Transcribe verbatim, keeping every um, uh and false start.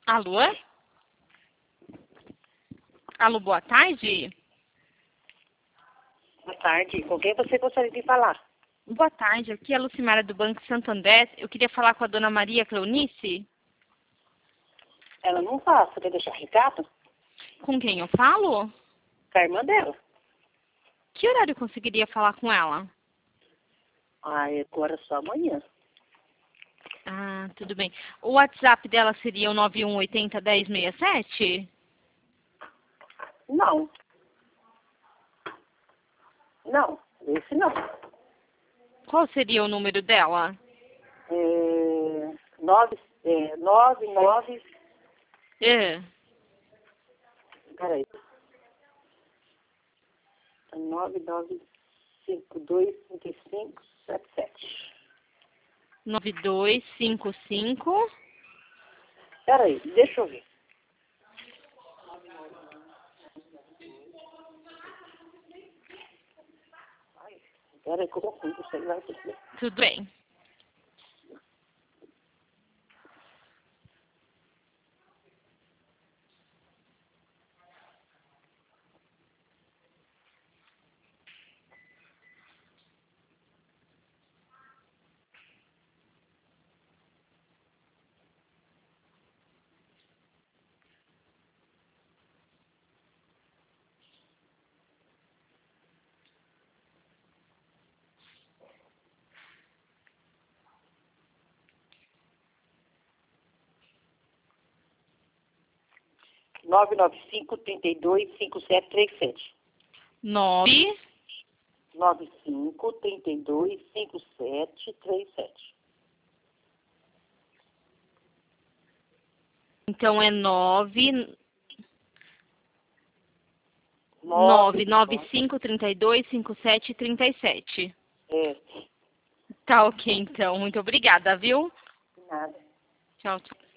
Alô? Alô, boa tarde? Boa tarde. Com quem você gostaria de falar? Boa tarde, aqui é a Lucimara do Banco Santo André. Eu queria falar com a dona Maria Cleonice. Ela não fala. Você quer deixar recado? Com quem eu falo? Com a irmã dela. Que horário eu conseguiria falar com ela? Ah, agora só amanhã. Ah, tudo bem. O WhatsApp dela seria o nove um oito zero, um zero seis sete? Não. Não, esse não. Qual seria o número dela? É, nove, é, nove, nove, É. peraí. Nove, nove, cinco, dois, cinco, cinco, sete, sete. nove dois cinco cinco. Peraí, deixa eu ver. Ai, peraí que eu vou com o celular aqui. Tudo bem. nove nove cinco, três dois, cinco sete três sete. nove. nove cinco, três dois, cinco sete três sete. Então é nove. nove nove cinco, três dois, cinco sete três sete. É, Tá ok, então. Muito obrigada, viu? nada. Tchau, tchau.